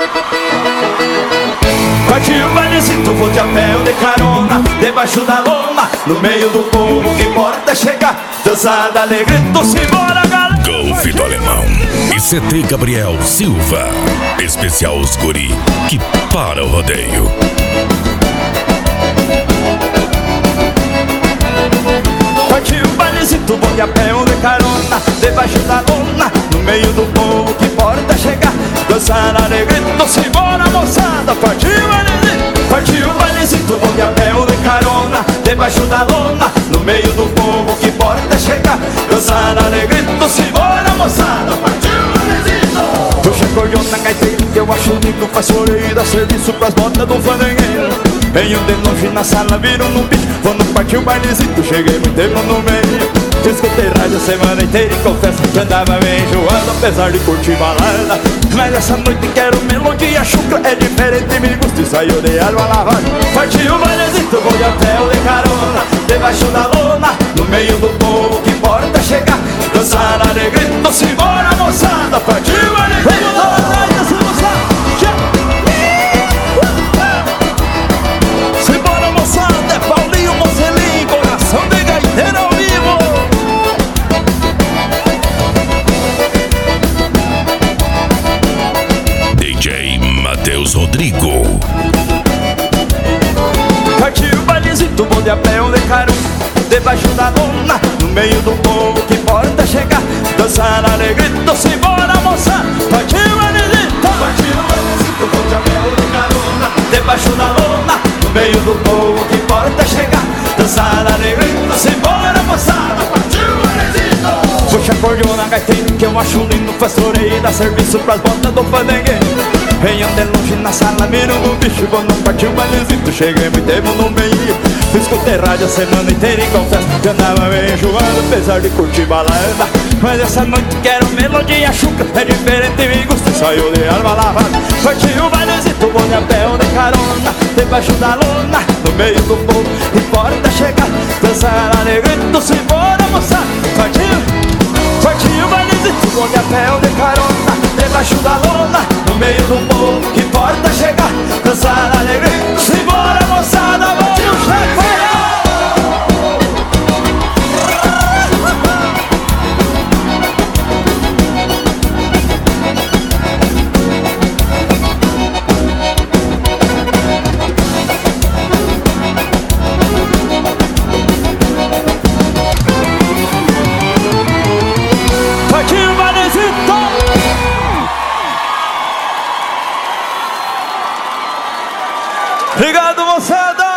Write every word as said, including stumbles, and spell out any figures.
Partiu o bailezito, vou de apel de carona, debaixo da lona, no meio do povo que importa chegar. Dançada, alegrito, simbora, galera. Golf do Alemão e C T Gabriel Silva. Especial os guri que para o rodeio. Partiu o bailezito, vou de apel de carona, debaixo da lona, no meio do povo que importa chegar. Dançada, alegrito, simbora, moçada. Partiu o bailezito, partiu o bailezito, vou de apel de carona, debaixo da lona, no meio do povo que importa chegar. Dançada, alegrito, simbora, moçada. Partiu o bailezito. Puxa acordeona, gaiteiro, que eu acho lindo, faz orelha, dá serviço pras botas do fandangueiro. Venho de longe na sala, viro no bicho, quando partiu o bailezito, cheguei muito tempo no meio. Escutei rádio a semana inteira e confesso que andava bem enjoado, apesar de curtir balada. Mas essa noite quero melodia chucra, é diferente, me gusta e saiu de alma lavada. Partiu o bailezito, vou de apel de carona, debaixo da lona, no meio do povo que importa chegar. Dançar alegrito, simbora, moçada. Partiu o bailezito. Simbora, moçada, é Paulinho Mocelim, coração de gaiteiro ao vivo. D J Matheus Rodrigo. Partiu o bailezito, vou de apel de carona, debaixo da lona, no meio do povo que importa chegar. Dançar alegrito, simbora, moçada. Partiu o bailezito. Partiu o bailezito, vou de apel de carona, debaixo da lona, no meio do povo que importa chegar. Dançar alegrito, simbora, moçada. Partiu o bailezito. Puxa acordeona, gaiteiro, que eu acho lindo, faz floreio, dá serviço pras botas do fandangueiro. Venho de longe na sala, miro no bicho, quando partiu o bailezito, cheguei muito tempo no meio. Escutei rádio a semana inteira e confesso que andava bem enjoado, apesar de curtir balada. Mas essa noite quero melodia chucra, é diferente, me gusta e saiu de alma lavada. Partiu o bailezito, vou de apel de carona, debaixo da lona, no meio do povo que importa chegar. Dançar alegrito, simbora, moçada. Partiu, partiu o bailezito, vou de apel de carona, debaixo da lona, no meio do povo que importa chegar. Dançar alegrito, simbora, moçada. Vamos chacoalhar. Partiu o bailezito. Obrigado, moçada!